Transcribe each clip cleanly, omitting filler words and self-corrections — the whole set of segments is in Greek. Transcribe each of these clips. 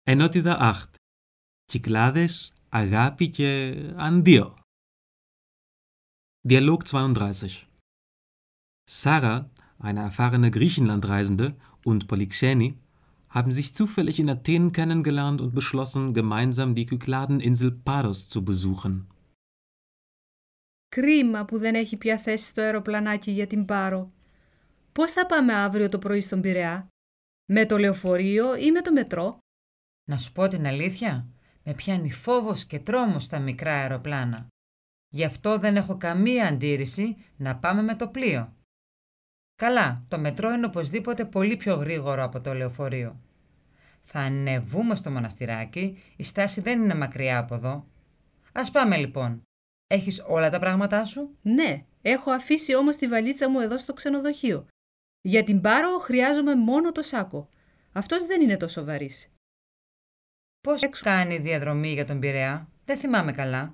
Ενότητα 8. Κυκλάδες, αγάπη και αντίο. Dialog 32. Sarah, eine erfahrene Griechenlandreisende, und Polyxeni haben sich zufällig in Athen kennengelernt und beschlossen, gemeinsam die Kykladeninsel Paros zu besuchen. Κρίμα που δεν έχει πια θέση το αεροπλανάκι για την Πάρο. Πώς θα πάμε αύριο το πρωί στον Πειραιά? Με το λεωφορείο ή με το μετρό? Να σου πω την αλήθεια, με πιάνει φόβος και τρόμος στα μικρά αεροπλάνα. Γι' αυτό δεν έχω καμία αντίρρηση να πάμε με το πλοίο. Καλά, το μετρό είναι οπωσδήποτε πολύ πιο γρήγορο από το λεωφορείο. Θα ανεβούμε στο μοναστηράκι, η στάση δεν είναι μακριά από εδώ. Ας πάμε λοιπόν. Έχεις όλα τα πράγματά σου? Ναι, έχω αφήσει όμως τη βαλίτσα μου εδώ στο ξενοδοχείο. Για την Πάρο χρειάζομαι μόνο το σάκο. Αυτός δεν είναι τόσο βαρύς. Πώς κάνει η διαδρομή για τον Πειραιά? Δεν θυμάμαι καλά.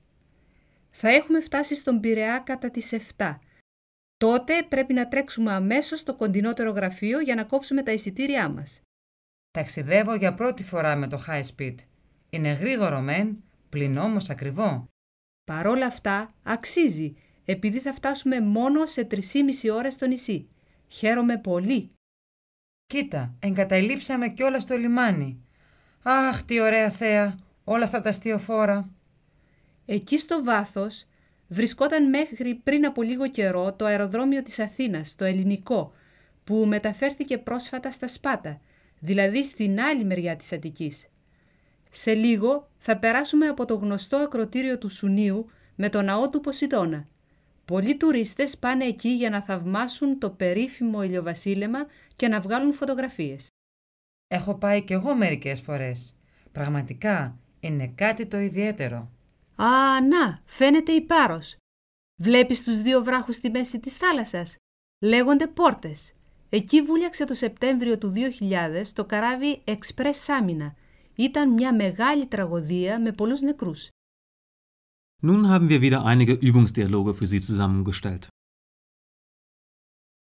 Θα έχουμε φτάσει στον Πειραιά κατά τις 7. Τότε πρέπει να τρέξουμε αμέσως στο κοντινότερο γραφείο για να κόψουμε τα εισιτήριά μας. Ταξιδεύω για πρώτη φορά με το high speed. Είναι γρήγορο μεν, πλην όμως ακριβό. Παρόλα αυτά, αξίζει, επειδή θα φτάσουμε μόνο σε 3,5 ώρες στο νησί. Χαίρομαι πολύ. Κοίτα, εγκαταλείψαμε κιόλας το λιμάνι. Αχ, τι ωραία θέα, όλα αυτά τα αστιοφόρα. Εκεί στο βάθος βρισκόταν μέχρι πριν από λίγο καιρό το αεροδρόμιο της Αθήνας, το ελληνικό, που μεταφέρθηκε πρόσφατα στα Σπάτα, δηλαδή στην άλλη μεριά της Αττικής. Σε λίγο θα περάσουμε από το γνωστό ακρωτήριο του Σουνίου με το ναό του Ποσειδώνα. Πολλοί τουρίστες πάνε εκεί για να θαυμάσουν το περίφημο ηλιοβασίλεμα και να βγάλουν φωτογραφίες. Έχω πάει κι εγώ μερικές φορές. Πραγματικά είναι κάτι το ιδιαίτερο. Α, να, φαίνεται η Πάρος. Βλέπεις τους δύο βράχους στη μέση της θάλασσας? Λέγονται πόρτες. Εκεί βούλιαξε το Σεπτέμβριο του 2000 το καράβι Express Σάμινα. Ήταν μια μεγάλη τραγωδία με πολλούς νεκρούς. Nun haben wir wieder einige Übungsdialoge für Sie zusammengestellt.